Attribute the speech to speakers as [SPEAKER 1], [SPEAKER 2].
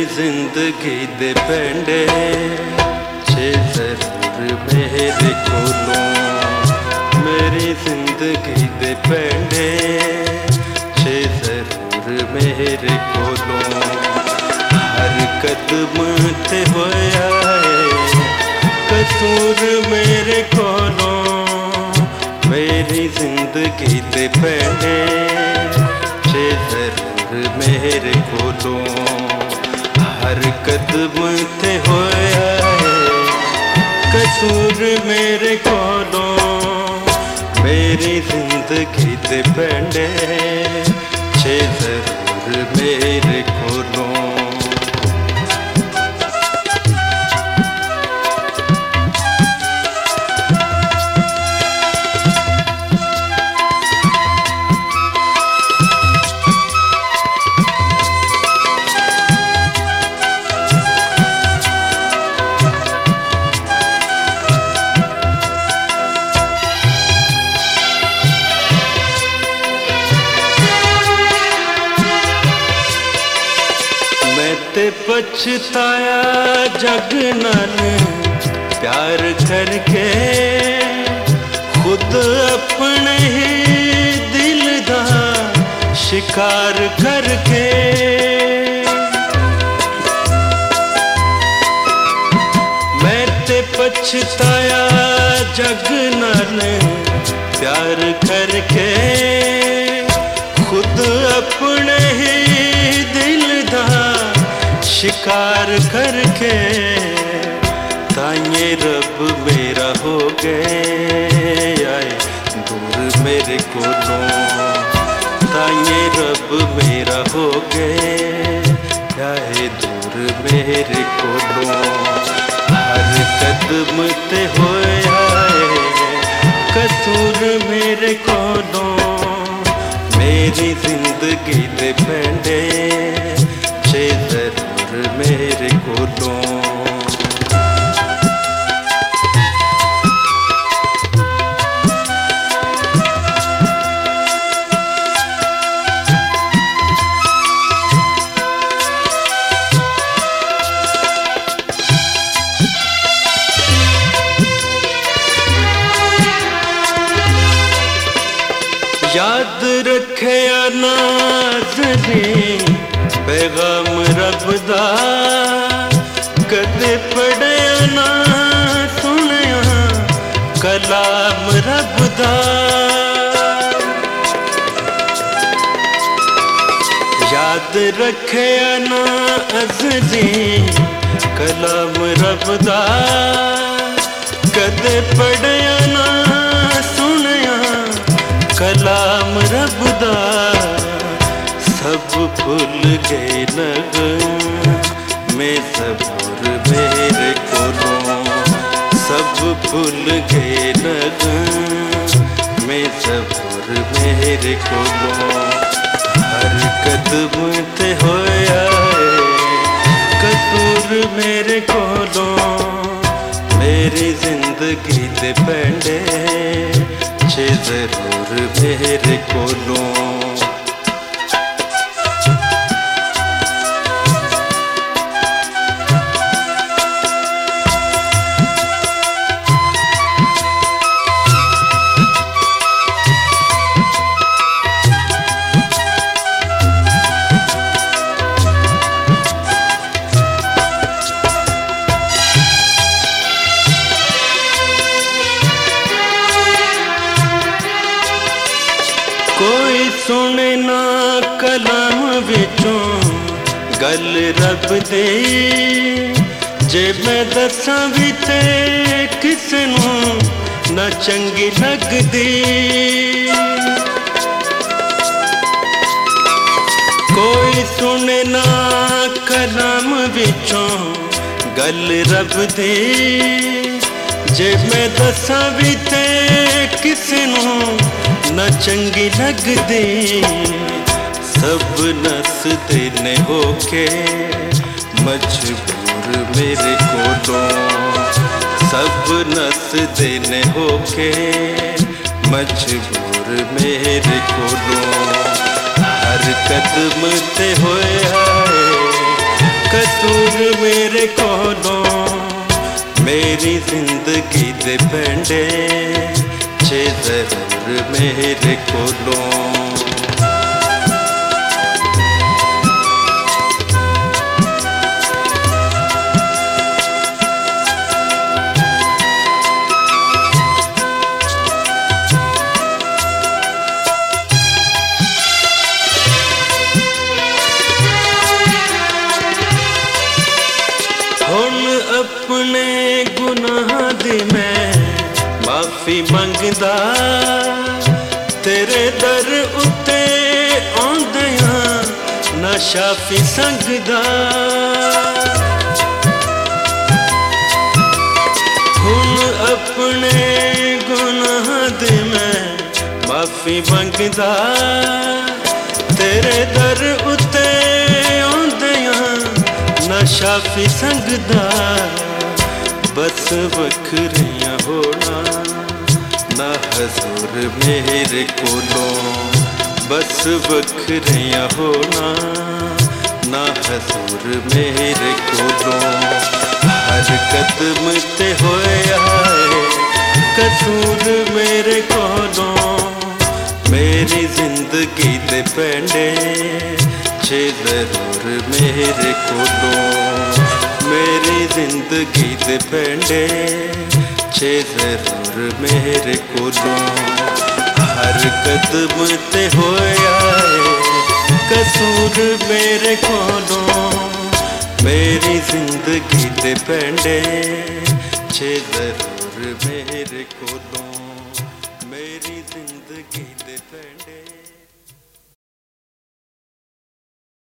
[SPEAKER 1] जिंदगी दे पेंडे छे जरूर मेरे कोलों, मेरी जिंदगी दे पेंडे छे जरूर मेरे कोलों। हर कदम ते होया है कसूर मेरे कोलों, मेरी जिंदगी दे पेंडे छे जरूर मेरे कोलों। हर कदम ते होया है कसूर मेरे कोलों, मेरी जिंदगी दे पेंडे छे जरूर मेरे कोलों। ते पछताया जग नाल प्यार करके, खुद अपने ही दिल दा शिकार करके। मैं ते पछताया जग नाल प्यार करके, खुद अपने ही दिल दा शिकार करके। ताये रब मेरा हो गए आए दूर मेरे कोलों, ताये रब मेरा हो गए आए दूर मेरे कोलों। हर कदम ते होया है कसूर मेरे कोलों, मेरी जिंदगी दे पेंडे छे जरूर मेरे कोलों। याद रखे नाज़रीन पैगाम रब दा, कदे पढ़िया ना सुनिया कलाम रब दा। याद रखे नाज़रीन कलाम रब दा, कदे पढ़िया ना सुनिया कलाम रब दा। सब भूल गए नग मैं सबूर मेरे कोलों, सब भूल गए नग मैं सबूर मेरे कोलों। हर कदम ते होया है कसूर मेरे कोलों, मेरी जिंदगी दे पेंडे छे जरूर मेरे कोलों। कोई सुने ना कलाम विचों गल रब दे, जे मैं दसां भी ते किसे नूं ना चंगी लगदी। कोई सुने ना कलाम विचों गल रब दे, जे मैं दसां भी ते किसे नूं ना चंगी लगदी। सब नस देने होके मजबूर मेरे कोलों, सब नस देने होके मजबूर मेरे कोलों। हर कदम ते होया है कसूर मेरे कोलों मेरी जिंदगी दे पेंडे छे जरूर मेरे कोलों। अपने गुनाह दी मैं माफी मंगदा तेरे दर उत्ते आंदियां ना शाफी संगदा। हुन अपने गुनाह दी मैं माफी मंगदा तेरे दर उत्ते आंदियां ना शाफी संगदा। बस वखरियां होना ना हजूर मेरे कोलों, बस वखरियां होना ना हजूर मेरे कोलों। हर कदम ते होया है कसूर मेरे कोलों मेरी जिंदगी दे पेंडे छे जरूर मेरे कोलों मेरी जिंदगी दे पेंडे छे जरूर मेरे कोलों। हर कदम ते होया है कसूर मेरे कोलों मेरी जिंदगी दे पेंडे छे जरूर मेरे कोलों।